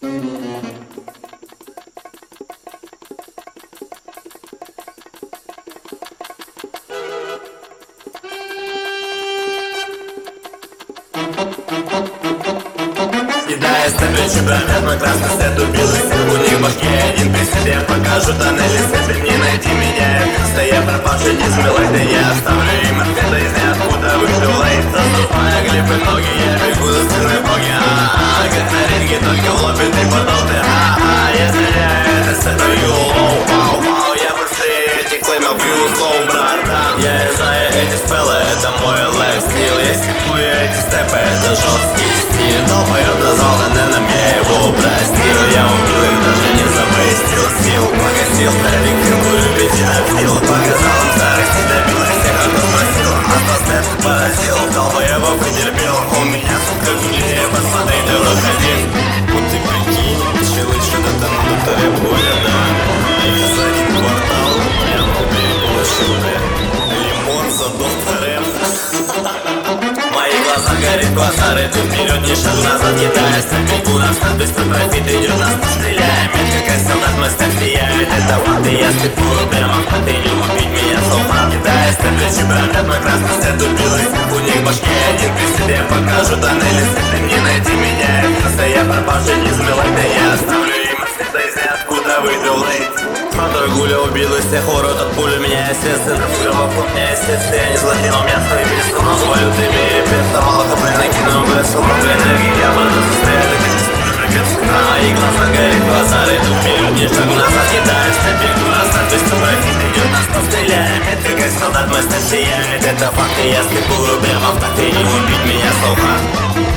Кидая стебель чемпионат, мой красный свет убил их всех. У них в башке один при себе. Покажу тоннели света, не найти меня. Место я пропавший дизмилайт, и я оставлю им ответа из ниоткуда. Вышлю лейт, заступая глифы ноги. Я бегу за спиной боги, как на ринге, только в лобби ты подолты. Если я это сетую, вау, я быстрее этих клеймов бью слоу, братан. Я знаю эти спеллы, это мой лайфстил. Я степую эти степы, это жесткий стиль. Долбоёб назвал на мне его простил. Я убил их, даже не запустил сил. Погасил старик, фирму любить я отбил. Показал им старости, добил их всех, кто спросил. Автостеп поразил, долбоёбов и терпел. У меня, сука, гулее, посмотри, ты выходи. Вот ты прикинь, челы что-то на докторе более, да. Это за один квартал, прям уберегу шуты. Лимон за доктором. Мои глаза горят, квазары, ты вперед, не шаг назад, кидаешься, бегу на старт, быстро профит идет, нас постреляем. Это как солдат, мастер сияет, это факты, я слепую, прямо в ты не убить меня, солдат. Кидаешься, плечи братят, мой красный свет убил их. У них в башке один при себе, покажу тоннели света, не найти меня. Место я пропавший, не замелать, да я оставлю им света из ниоткуда, выйду лейт. Смотрой гуля убил из всех урод от пули меня, естественно, фуга вокруг меня, естественно, я не злодей, но меня свои близко, но зволю ты мире, песто, молоко, блин, кино, весел, много энергии, я буду состоять, как не спорю, мои глаза горят, базары, тут вперед, не шаг назад, кидаешься, бегу назад, быстро профит идет, нас постреляем, это как солдат, мастер сияет, это факты, я слепую, прямо в такте, не убить меня, слуха.